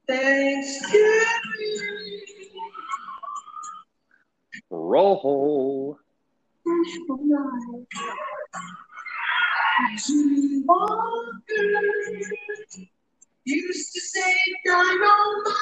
Thanksgiving. Roll. Jim Walker used to say dynamite.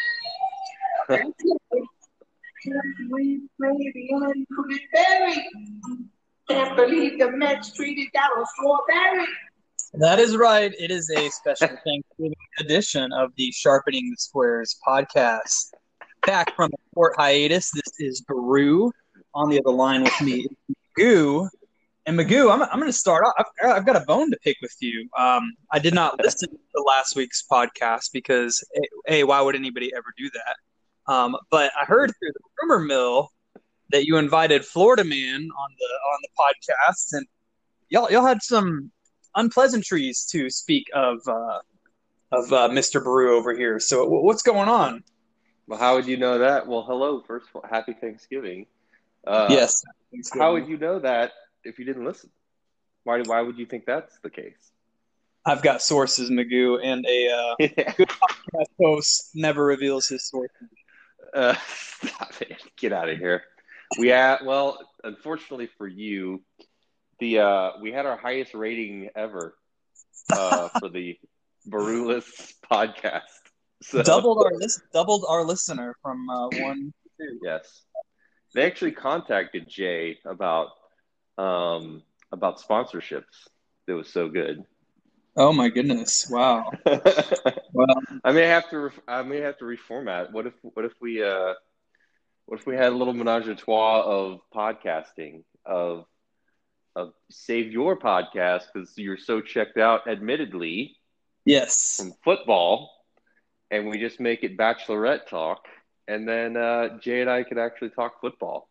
We baby and could be buried. Can't believe the Mets treated Darryl Strawberry. That is right. It is a special Thanksgiving edition of the Sharpening the Squares podcast. Back from a short hiatus, this is Baru. On the other line with me is Magoo. And Magoo, I'm going to start off. I've got a bone to pick with you. I did not listen to last week's podcast because, A, why would anybody ever do that? But I heard through the rumor mill that you invited Florida Man on the podcast, and y'all had some unpleasantries to speak of Mr. Baru over here. So what's going on? Well, how would you know that? Well, hello. First of all, happy Thanksgiving. Yes. How would you know that if you didn't listen? Why would you think that's the case? I've got sources, Magoo, and a good podcast host never reveals his sources. Stop it. Get out of here. Well, unfortunately for you, we had our highest rating ever for the Baruless podcast. So, doubled our listener from 1 to 2. Yes, they actually contacted Jay about sponsorships. It was so good. Oh my goodness! Wow. Well, I may have to reformat. What if we had a little menage a trois of podcasting of save your podcast because you're so checked out, admittedly. Yes. From football, and we just make it bachelorette talk, and then Jay and I could actually talk football.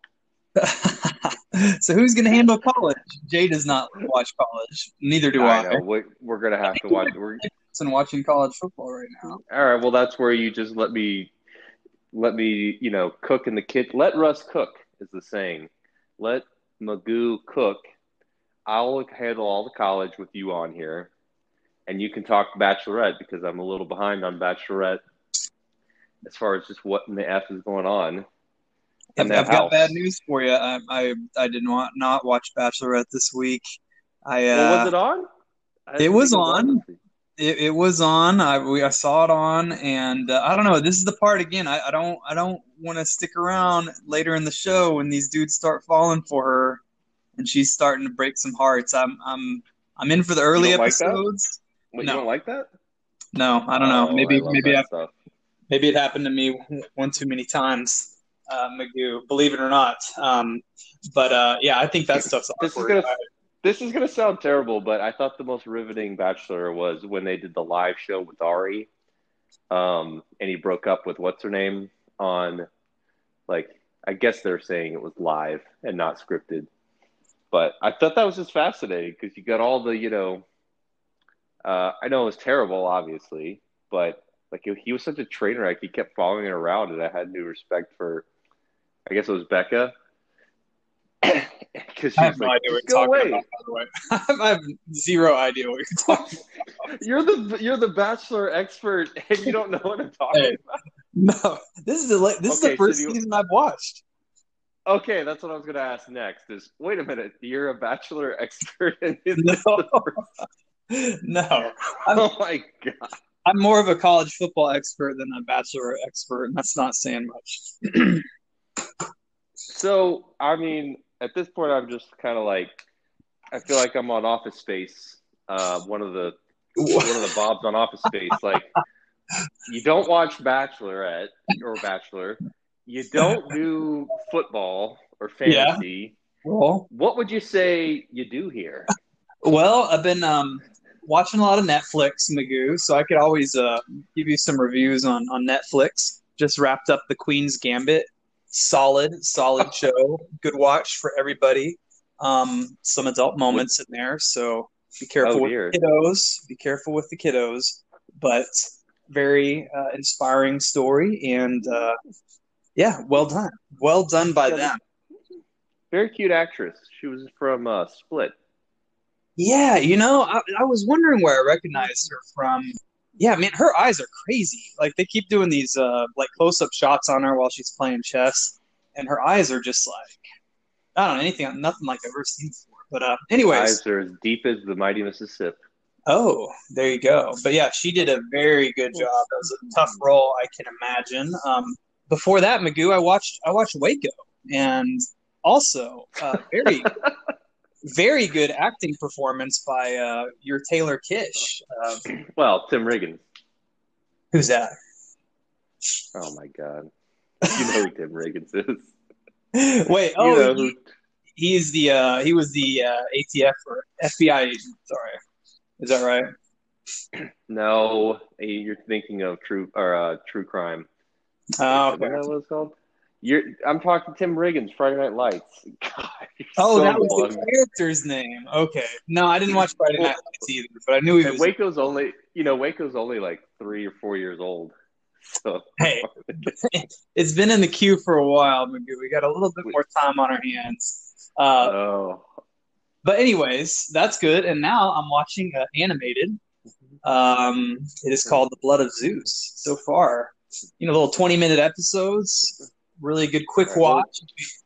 So who's going to handle college? Jay does not watch college. Neither do I. I know. We're going to have to watch. We're watching college football right now. All right. Well, that's where you just let me, cook in the kitchen. Let Russ cook is the saying. Let Magoo cook. I'll handle all the college with you on here, and you can talk Bachelorette because I'm a little behind on Bachelorette as far as just what in the F is going on. I've got bad news for you. I did not watch Bachelorette this week. Was it on? It was on. It was on. I saw it on, and I don't know. This is the part again. I don't want to stick around later in the show when these dudes start falling for her, and she's starting to break some hearts. I'm in for the early episodes. Like you don't like that? No, I don't know. Maybe it happened to me one too many times, Magoo. Believe it or not. Yeah, I think that stuff's awkward. This is going to sound terrible, but I thought the most riveting Bachelor was when they did the live show with Ari, and he broke up with what's her name on, I guess they're saying it was live and not scripted. But I thought that was just fascinating because you got all the, I know it was terrible, obviously, but he was such a train wreck. He kept following her around, and I had new respect for, I guess it was Becca. Because I have no idea what you're talking about, by the way. I have zero idea what you're talking about. You're the Bachelor expert, and you don't know what I'm talking about. No, this is the first season I've watched. Okay, that's what I was going to ask next. Wait a minute, you're a Bachelor expert? No. Oh my God. I'm more of a college football expert than a Bachelor expert, and that's not saying much. So, I mean, at this point, I'm just kind of I feel like I'm on Office Space. One of the Bobs on Office Space. You don't watch Bachelorette or Bachelor. You don't do football or fantasy. Yeah. Well, what would you say you do here? Well, I've been watching a lot of Netflix, Magoo, so I could always give you some reviews on Netflix. Just wrapped up The Queen's Gambit. Solid show. Good watch for everybody. Some adult moments in there, so be careful with the kiddos. Be careful with the kiddos. But very inspiring story, and well done. Well done by them. Very cute actress. She was from Split. Yeah, I was wondering where I recognized her from. Yeah, man, her eyes are crazy. Like they keep doing these like close-up shots on her while she's playing chess, and her eyes are just like I don't know nothing like I've ever seen before. But anyways, Eyes are as deep as the mighty Mississippi. oh, there you go. But yeah, she did a very good job. That was a tough role, I can imagine. Before that, Magoo, I watched Waco, and also very very good acting performance by your Taylor Kish. Well, Tim Riggins. Who's that? Oh my God, you know who Tim Riggins is. Wait, You know who? he was the ATF or FBI agent. Sorry, is that right? No, you're thinking of True Crime. Oh, Is that what it's called? I'm talking Tim Riggins, Friday Night Lights. God, oh, so that was long. the character's name. Okay, no, I didn't watch Friday Night Lights either, but I knew he was. Waco's only like 3 or 4 years old. So Hey, it's been in the queue for a while, Magoo. We got a little bit more time on our hands. But anyways, that's good. And now I'm watching animated. It is called The Blood of Zeus. So far, little 20-minute episodes. Really good, quick watch.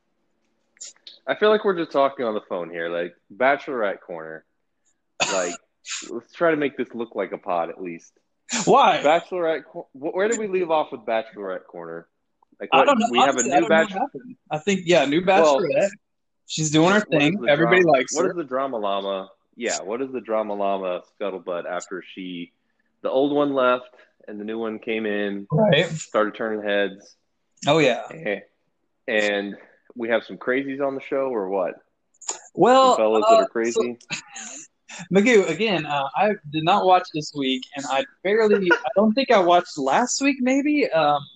I feel like we're just talking on the phone here, like Bachelorette Corner. Like, let's try to make this look like a pod at least. Why? Bachelorette. Where did we leave off with Bachelorette Corner? Like, I don't know. We have a new Bachelorette. I think new Bachelorette. Well, she's doing her thing. Everybody likes her. What is the drama llama? Yeah, what is the drama llama scuttlebutt after the old one left and the new one came in, right? Started turning heads. Oh yeah. And we have some crazies on the show, or what? Well, some fellows that are crazy. Magoo, again, I did not watch this week, and I don't think I watched last week, maybe.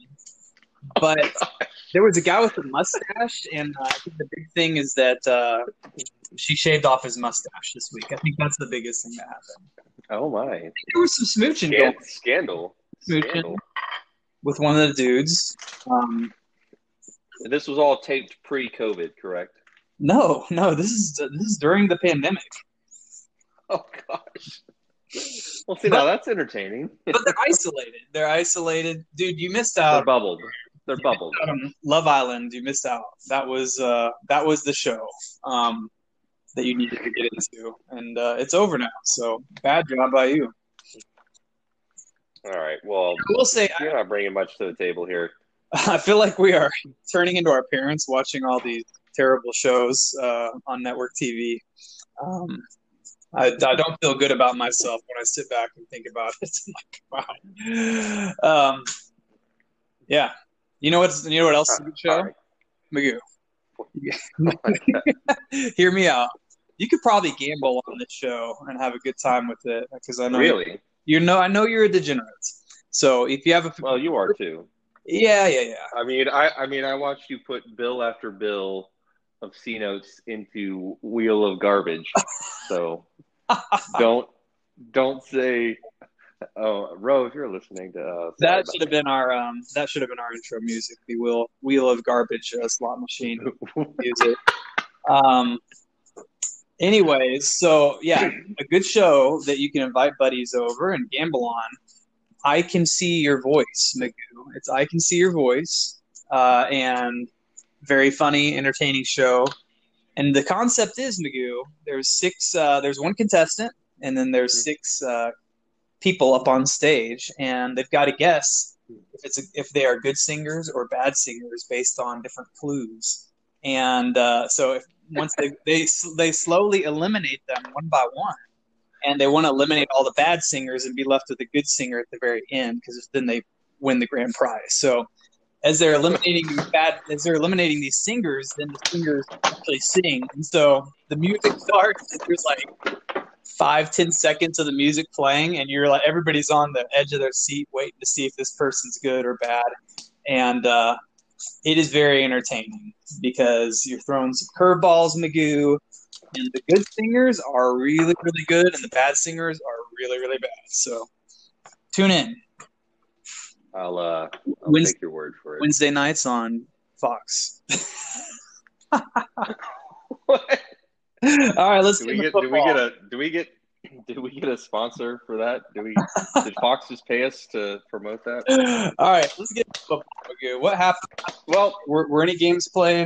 But there was a guy with a mustache, and I think the big thing is that she shaved off his mustache this week. I think that's the biggest thing that happened. Oh my! There was some smooching going. Scandal with one of the dudes. This was all taped pre-COVID, correct? No. This is during the pandemic. Oh gosh. Well, see, now that's entertaining. But they're isolated. Dude, you missed out. They're bubbled. Love Island, you missed out. That was the show that you needed to get into, and it's over now. So bad job by you. All right. Well, I will say you're not bringing much to the table here. I feel like we are turning into our parents watching all these terrible shows on network TV. I don't feel good about myself when I sit back and think about it. I'm like, wow. Yeah. You know what else is a good show? Right. Magoo. Hear me out. You could probably gamble on this show and have a good time with it because I know really. I know you're a degenerate. So if you have well, you are too. Yeah. I mean, I watched you put bill after bill of C notes into Wheel of Garbage. So don't say. Oh, Ro, if you're listening to that should have been our intro music. The Wheel of Garbage slot machine music. Anyways, so yeah, a good show that you can invite buddies over and gamble on. I Can See Your Voice, Magoo. It's I Can See Your Voice, and very funny, entertaining show. And the concept is, Magoo, there's one contestant, and then there's 6 people up on stage, and they've got to guess if they are good singers or bad singers based on different clues. And so once they slowly eliminate them one by one, and they want to eliminate all the bad singers and be left with a good singer at the very end, because then they win the grand prize. So as they're eliminating these singers, then the singers actually sing. And so the music starts, and there's like 5-10 seconds of the music playing, and you're like, everybody's on the edge of their seat waiting to see if this person's good or bad. And it is very entertaining because you're throwing some curveballs, Magoo, and the good singers are really, really good, and the bad singers are really, really bad. So tune in. I'll take your word for it. Wednesday nights on Fox. What? All right, let's do we get Did we get a sponsor for that? Did Fox just pay us to promote that? All right, let's get to football. Okay, what happened? Well, Were any games played?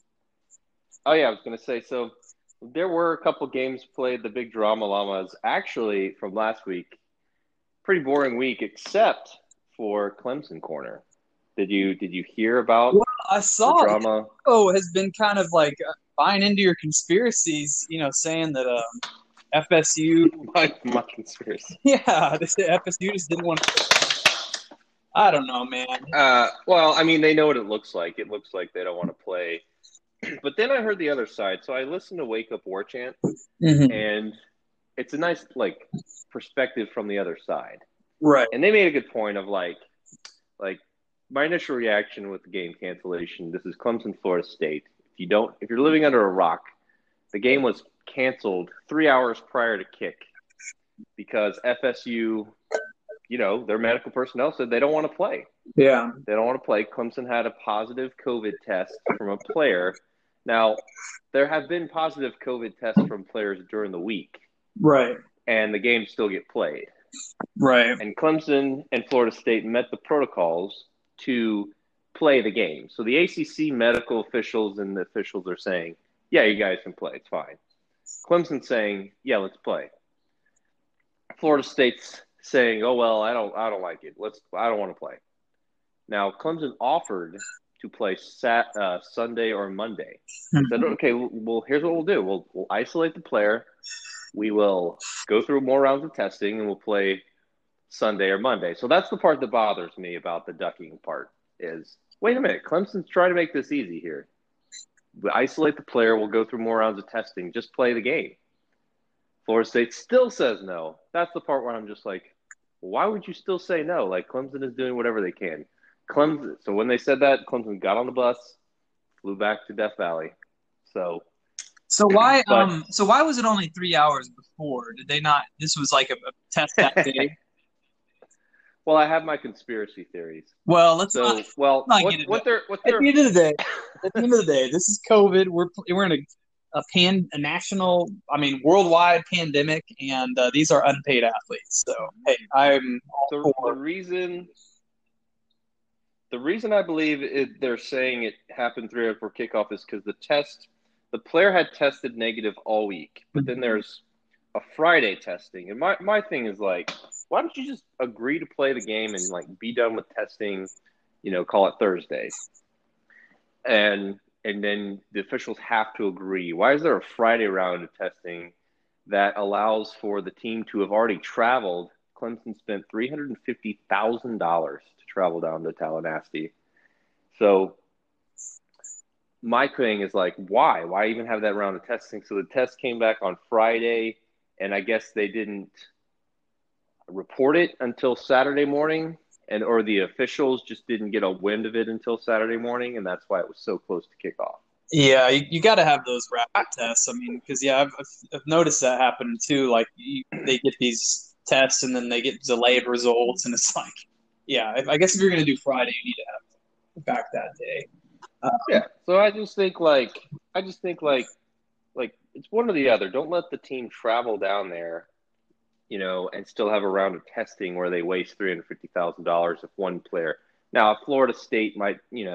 oh yeah, I was gonna say, so there were a couple games played. The big drama llamas actually from last week. Pretty boring week, except for Clemson corner. Did you hear about Well, I the saw drama? Oh has been kind of like buying into your conspiracies, saying that FSU, My conspiracy. yeah, they said FSU just didn't want to. I don't know, man. Well, I mean, they know what it looks like. It looks like they don't want to play. But then I heard the other side. So I listened to Wake Up War Chant, Mm-hmm. and it's a nice perspective from the other side. Right. And they made a good point of like my initial reaction with the game cancellation. This is Clemson, Florida State. If you're living under a rock, the game was canceled 3 hours prior to kick because FSU, their medical personnel said they don't want to play. Yeah. They don't want to play. Clemson had a positive COVID test from a player. Now, there have been positive COVID tests from players during the week, Right. and the games still get played. Right. And Clemson and Florida State met the protocols to play the game. So the ACC medical officials and the officials are saying, yeah, you guys can play. It's fine. Clemson's saying, yeah, let's play. Florida State's saying, oh, well, I don't like it. I don't want to play. Now, Clemson offered to play Sunday or Monday. Said, okay, well, here's what we'll do. We'll isolate the player. We will go through more rounds of testing, and we'll play Sunday or Monday. So that's the part that bothers me about the ducking part is, wait a minute, Clemson's trying to make this easy here. We isolate the player. We'll go through more rounds of testing. Just play the game. Florida State still says no. That's the part where I'm just like, why would you still say no? Like, Clemson is doing whatever they can. So when they said that, Clemson got on the bus, flew back to Death Valley. So why was it only 3 hours before? Did they not? This was like a test that day. Well, I have my conspiracy theories. Well, what they're at the end of the day, this is COVID. We're in a national, worldwide pandemic, and these are unpaid athletes. So hey, I'm all for the reason I believe they're saying it happened 3 hours before kickoff is because the player had tested negative all week, but then there's a Friday testing. And my thing is like, why don't you just agree to play the game and be done with testing, call it Thursday. And then the officials have to agree. Why is there a Friday round of testing that allows for the team to have already traveled? Clemson spent $350,000 to travel down to Tallahassee. So my thing is like, why? Why even have that round of testing? So the test came back on Friday, and I guess they didn't report it until Saturday morning, or the officials just didn't get a wind of it until Saturday morning, and that's why it was so close to kickoff. Yeah, you got to have those rapid tests. Because I've noticed that happen too. Like they get these tests and then they get delayed results, and it's like, yeah. I guess if you're going to do Friday, you need to have back that day. Yeah. So I just think it's one or the other. Don't let the team travel down there, and still have a round of testing where they waste $350,000 of one player. Now, Florida State might,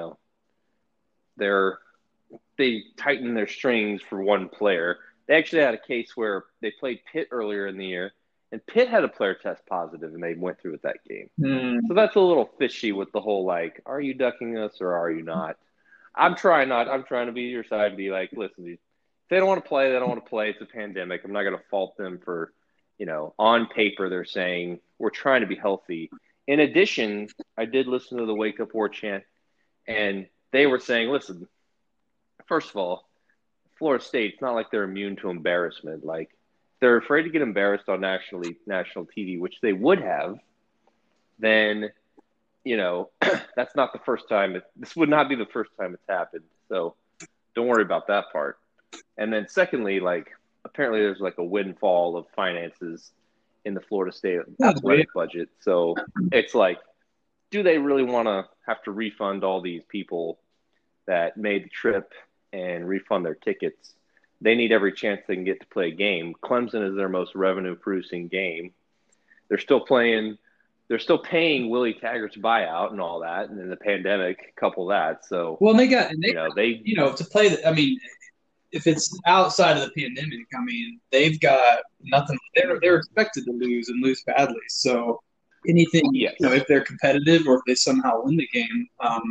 they tighten their strings for one player. They actually had a case where they played Pitt earlier in the year, and Pitt had a player test positive, and they went through with that game. So that's a little fishy with the whole, are you ducking us or are you not? I'm trying to be your side and be like, listen, if they don't want to play, they don't want to play. It's a pandemic. I'm not going to fault them for, on paper they're saying we're trying to be healthy. In addition, I did listen to the Wake Up War Chant, and they were saying, listen, first of all, Florida State, it's not like they're immune to embarrassment. Like, they're afraid to get embarrassed on national TV, which they would have, then, that's not the first time. This would not be the first time it's happened. So don't worry about that part. And then secondly, apparently there's a windfall of finances in the Florida State athletic budget. So it's do they really want to have to refund all these people that made the trip and refund their tickets they need every chance they can get to play a game. Clemson is their most revenue-producing game. They're still paying Willie Taggart's buyout and all that, and then the pandemic, couple that. So, well, they to play. If it's outside of the pandemic, they've got nothing. They're expected to lose and lose badly. So anything, yes. If they're competitive or if they somehow win the game,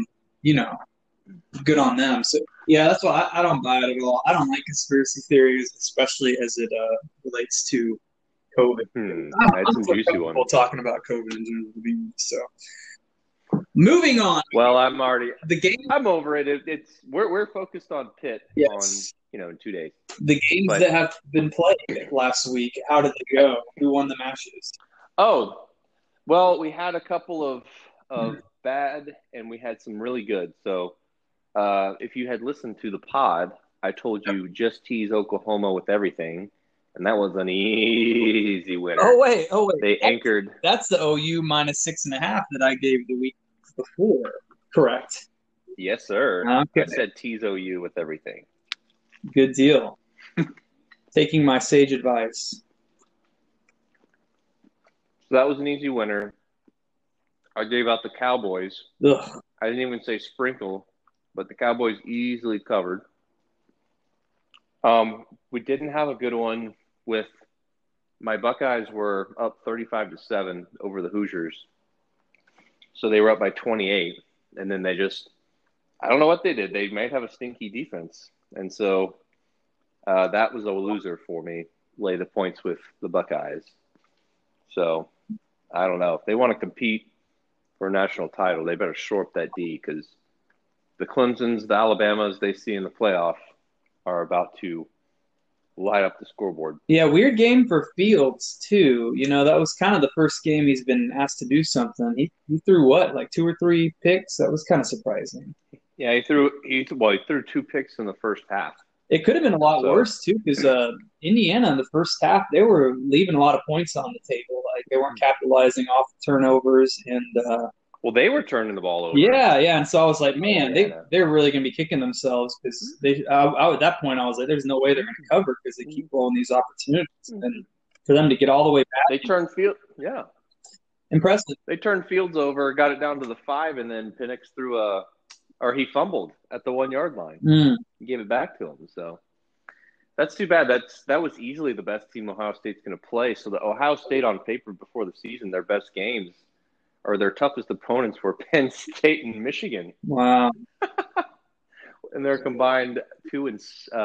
good on them. So yeah, that's why I don't buy it at all. I don't like conspiracy theories, especially as it relates to COVID. That's a juicy one. Talking about COVID in general. So moving on. Well, I'm already the game. I'm over it. We're focused on Pitt. Yes. In 2 days. The games that have been played last week. How did they go? Who won the matches? Oh, well, we had a couple of bad, and we had some really good. So, if you had listened to the pod, I told you just tease Oklahoma with everything, and that was an easy winner. Oh wait! They anchored. That's the OU -6.5 that I gave the week before. Correct. Yes, sir. Okay. I said tease OU with everything. Good deal. Taking my sage advice. So that was an easy winner. I gave out the Cowboys. Ugh. I didn't even say sprinkle, but the Cowboys easily covered. We didn't have a good one with my Buckeyes were up 35-7 over the Hoosiers. So they were up by 28, and then they just I don't know what they did. They might have a stinky defense. And so that was a loser for me, lay the points with the Buckeyes. So I don't know. If they want to compete for a national title, they better shore up that D because the Clemsons, the Alabamas they see in the playoff are about to light up the scoreboard. Yeah, weird game for Fields, too. That was kind of the first game he's been asked to do something. He threw like 2 or 3 picks? That was kind of surprising. Yeah, he threw 2 picks in the first half. It could have been a lot worse, too, because Indiana in the first half, they were leaving a lot of points on the table. Like, they weren't capitalizing off turnovers. And well, they were turning the ball over. Yeah. And so I was like, man, they're really going to be kicking themselves because at that point, I was like, there's no way they're going to cover because they keep blowing these opportunities. And for them to get all the way back. They turned Fields, yeah. Impressive. They turned Fields over, got it down to the 5, and then Penix threw he fumbled at the 1-yard line. He gave it back to him. So that's too bad. That was easily the best team Ohio State's going to play. So the Ohio State on paper before the season, their best games or their toughest opponents were Penn State and Michigan. Wow. And they're combined 2-10.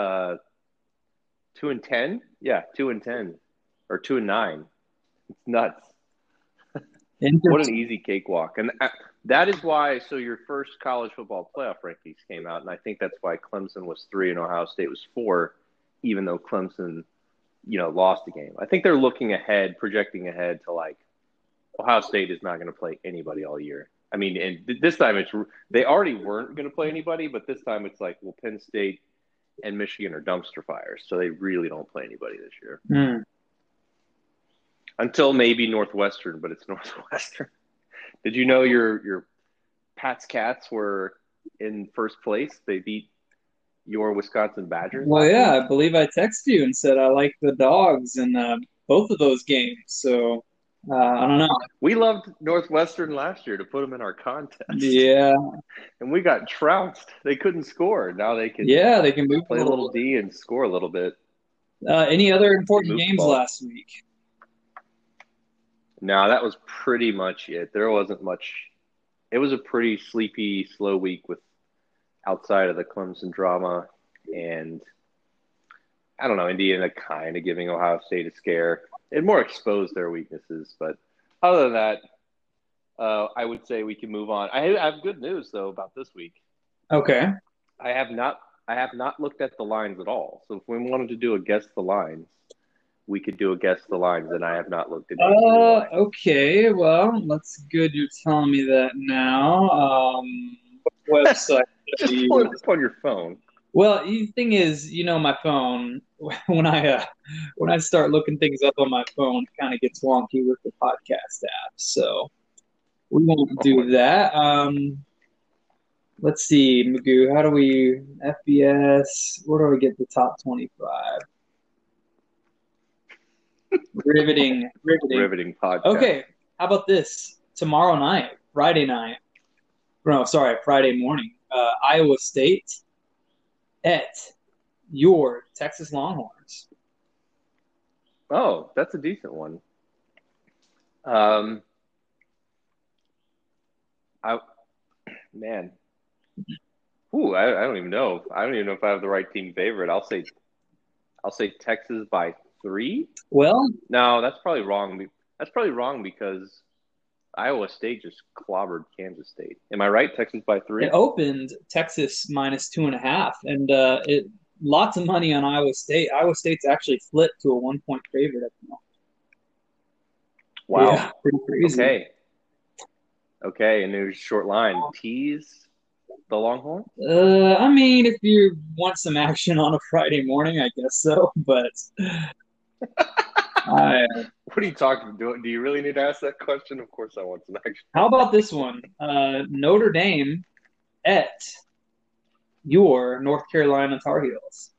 Yeah, 2-10 or 2-9. It's nuts. What an easy cakewalk. And that is why, so your first college football playoff rankings came out, and I think that's why Clemson was 3 and Ohio State was 4, even though Clemson, lost the game. I think they're looking ahead, projecting ahead to Ohio State is not going to play anybody all year. I mean, and this time they already weren't going to play anybody, but this time it's Penn State and Michigan are dumpster fires, so they really don't play anybody this year. Until maybe Northwestern, but it's Northwestern. Did you know your Pat's Cats were in first place? They beat your Wisconsin Badgers. Well, yeah, I believe I texted you and said I like the Dogs in both of those games. So I don't know. We loved Northwestern last year to put them in our contest. Yeah, and we got trounced. They couldn't score. Now they can. Yeah, they can move play a little D and score a little bit. Any other important games last week? No, that was pretty much it. There wasn't much. It was a pretty sleepy, slow week with outside of the Clemson drama. And I don't know, Indiana kind of giving Ohio State a scare. It more exposed their weaknesses. But other than that, I would say we can move on. I have good news, though, about this week. Okay. I have not looked at the lines at all. So if we wanted to do a guess the lines, we could do a guess the lines, and I have not looked at it. Okay. Well, that's good you're telling me that now. What website? Just pull it up on your phone. Well, the thing is, my phone, when I start looking things up on my phone, it kind of gets wonky with the podcast app. So we won't do that. Let's see, Magoo. How do we FBS? Where do we get the top 25? Riveting. Riveting podcast. Okay, how about this? Tomorrow night, Friday night. No, sorry, Friday morning. Iowa State at your Texas Longhorns. Oh, that's a decent one. Man. Ooh, I don't even know. I don't even know if I have the right team favorite. I'll say Texas by 3. Well, No, that's probably wrong. That's probably wrong because Iowa State just clobbered Kansas State. Am I right? Texas by 3? it opened Texas minus 2.5, and it lots of money on Iowa State. Iowa State's actually flipped to a 1-point favorite at the moment. Wow. Yeah, pretty crazy. Okay, and there's a short line. Tease the Longhorn? I mean, if you want some action on a Friday morning, I guess so. But What are you talking about? Do you really need to ask that question? Of course I want some action. How about this one? Notre Dame at your North Carolina Tar Heels.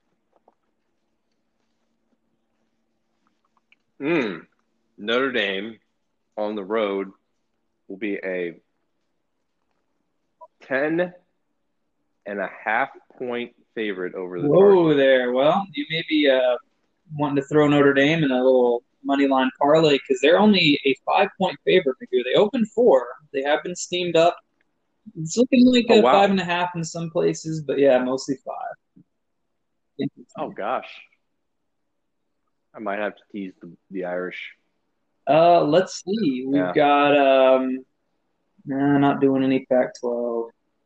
Notre Dame on the road will be a 10.5-point favorite over the Tar Heels. There. Well, you may be wanting to throw Notre Dame in a little money line parlay because they're only a 5-point favorite. They opened 4. They have been steamed up. It's looking like a 5.5 in some places, but yeah, mostly 5. Oh gosh, I might have to tease the Irish. Let's see. We've got not doing any Pac-12.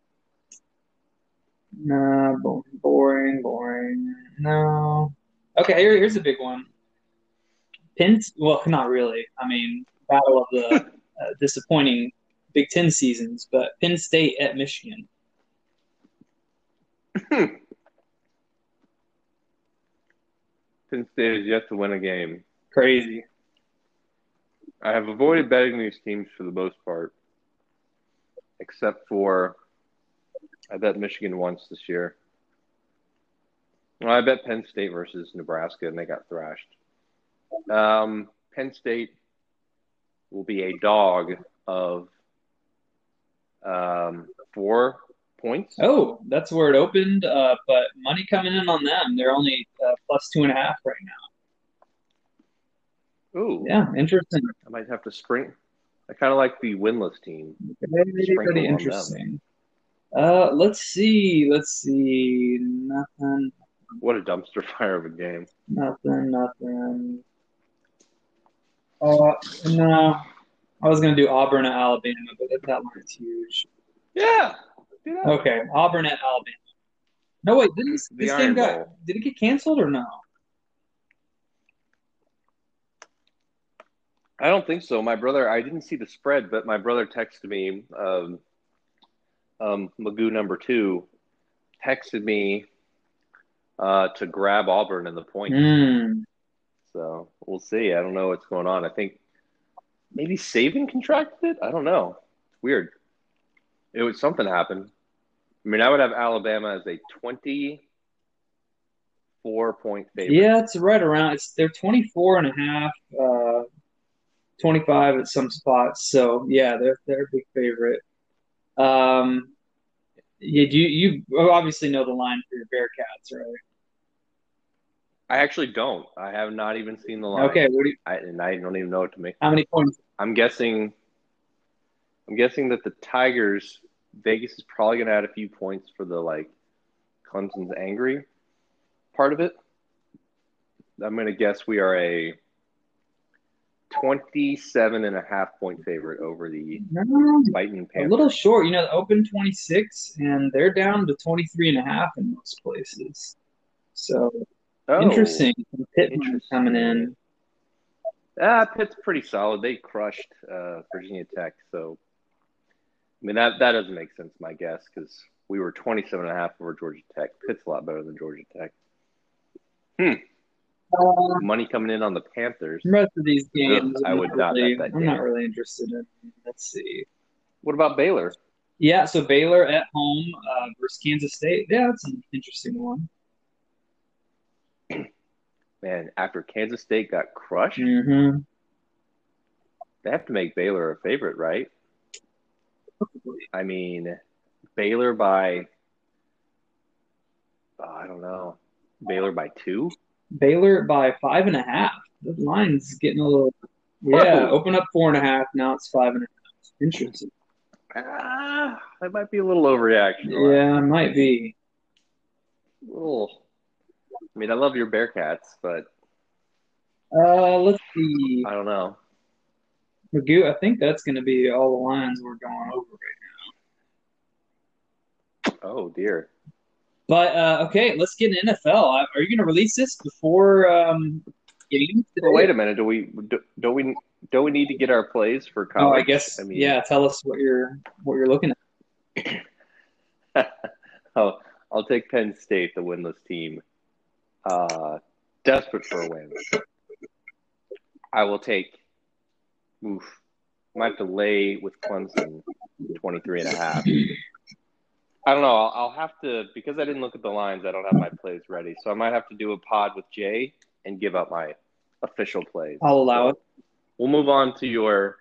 Nah, boring. No. Okay, here's a big one. Well, not really. I mean, battle of the disappointing Big Ten seasons, but Penn State at Michigan. Penn State is yet to win a game. Crazy. I have avoided betting these teams for the most part, except for I bet Michigan once this year. Well, I bet Penn State versus Nebraska, and they got thrashed. Penn State will be a dog of 4 points. Oh, that's where it opened, but money coming in on them. They're only plus 2.5 right now. Ooh. Yeah, interesting. I might have to spring. I kind of like the winless team. Pretty interesting. Let's see. Nothing. What a dumpster fire of a game. Nothing. No. I was going to do Auburn at Alabama, but that line's huge. Yeah. Okay, Auburn at Alabama. No, wait, this game did it get canceled or no? I don't think so. My brother, I didn't see the spread, but my brother texted me, Magoo number 2, texted me to grab Auburn in the point. So we'll see. I don't know what's going on. I think maybe Saban contracted it. I don't know. It's weird. Something happened. I mean, I would have Alabama as a 24-point favorite. Yeah, it's right around. They're 24.5, 25 at some spots. So yeah, they're a big favorite. You obviously know the line for your Bearcats, right? I actually don't. I have not even seen the line. Okay, I don't even know what to make. How many points? I'm guessing that the Tigers, Vegas is probably going to add a few points for the Clemson's angry part of it. I'm going to guess we are a 27.5-point favorite over the Fighting Panthers. A little short. Open 26, and they're down to 23.5 in most places. So interesting. Pitt coming in. Pitt's pretty solid. They crushed Virginia Tech. So, I mean, that doesn't make sense, my guess, because we were 27.5 over Georgia Tech. Pitt's a lot better than Georgia Tech. Money coming in on the Panthers. The rest of these games, I would not bet that game. I'm not really interested in. Let's see. What about Baylor? Yeah, so Baylor at home versus Kansas State. Yeah, that's an interesting one. Man, after Kansas State got crushed, Mm-hmm. they have to make Baylor a favorite, right? I mean, Baylor by, I don't know, Baylor by 2? Baylor by 5.5. The line's getting a little. Yeah, Whoa! open up 4.5. Now it's 5.5. Interesting. That might be a little overreaction to that. Yeah, it might be. Little. I mean, I love your Bearcats, but Let's see. I don't know. Magoo, I think that's going to be all the lines we're going over right Oh dear. now. But okay, let's get in NFL. Are you going to release this before games today? Well, wait a minute. Don't we need to get our plays for Oh, I college? guess. I mean, Yeah, tell us what you're looking at. I'll take Penn State, the winless team. Desperate for a win. I will take. Oof. Might have to lay with Clemson 23.5. I don't know. I'll have to, because I didn't look at the lines, I don't have my plays ready. So I might have to do a pod with Jay and give up my official plays. I'll allow it. We'll move on to your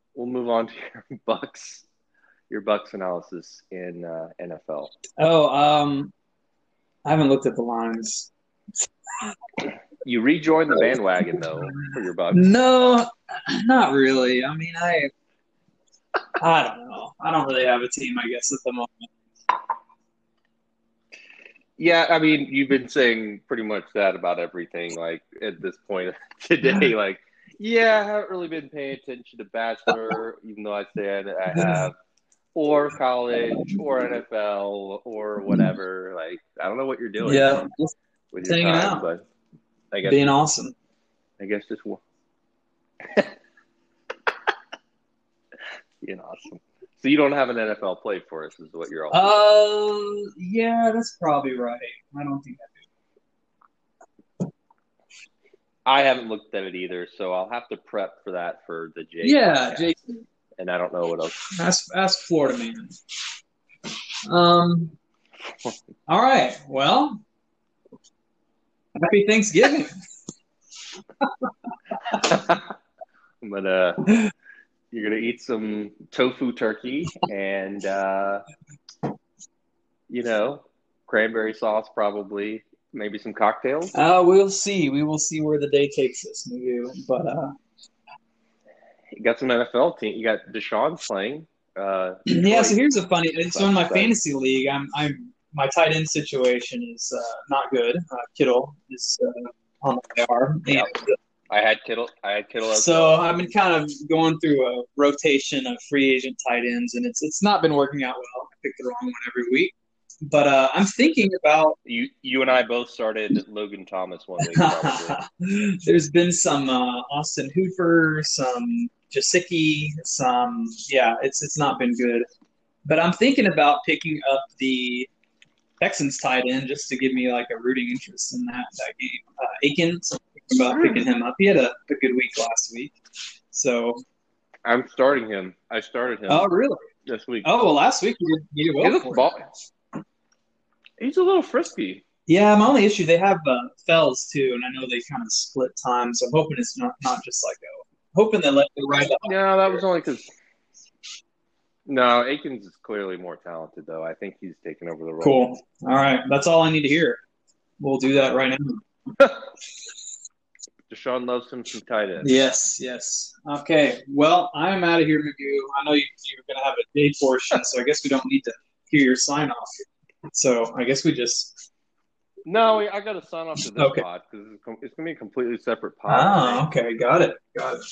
Bucks analysis in NFL. Oh, I haven't looked at the lines. You rejoined the bandwagon though for your Bucks. No, not really. I mean, I don't know. I don't really have a team, I guess, at the moment. Yeah, I mean, you've been saying pretty much that about everything. Like at this point today, like, yeah, I haven't really been paying attention to Bachelor, even though I say I have, or college, or NFL, or whatever. Like, I don't know what you're doing. Yeah, just with your hanging time, out, but I guess being awesome. I guess just being awesome. So you don't have an NFL play for us, is what you're all. Yeah, that's probably right. I don't think I do. I haven't looked at it either, so I'll have to prep for that for the Jay. Yeah, podcast. Jake. And I don't know what else. Ask Florida man. All right. Well, happy Thanksgiving. But you're gonna eat some tofu turkey and cranberry sauce, probably, maybe some cocktails. We'll see. We will see where the day takes us, Magoo. But you got some NFL team. You got Deshaun playing. Yeah. So here's a funny. So in my fantasy league, my tight end situation is not good. Kittle is on the IR. Yeah. I had Kittle. So I've been kind of going through a rotation of free agent tight ends, and it's not been working out well. I pick the wrong one every week. But I'm thinking about you and I both started Logan Thomas one week. Probably. There's been some Austin Hooper, some Jasicki, some it's not been good. But I'm thinking about picking up the Texans tight end just to give me like a rooting interest in that game. Aikens, about picking him up. He had a good week last week. So I'm starting him. I started him. Oh, really? This week. Oh, well, last week you did well for him. He's a little frisky. Yeah, my only issue, they have Fells too, and I know they kind of split time, so I'm hoping it's not just like hoping they let the right up. No, that was only because no, Aikens is clearly more talented, though. I think he's taken over the role. Cool. All right. That's all I need to hear. We'll do that right now. Deshaun loves him some tight ends. Yes. Okay. Well, I'm out of here, Magoo. I know you're going to have a day portion, so I guess we don't need to hear your sign-off. So I guess we just... No, I got to sign off to this pod because it's going to be a completely separate pod. Oh, okay. Got it.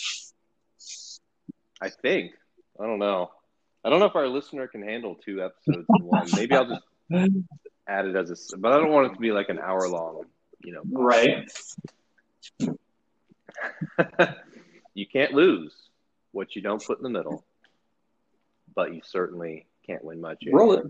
I think. I don't know. I don't know if our listener can handle 2 episodes in one. Maybe I'll just add it as but I don't want it to be like an hour long, Right. You can't lose what you don't put in the middle, but you certainly can't win much. Roll it.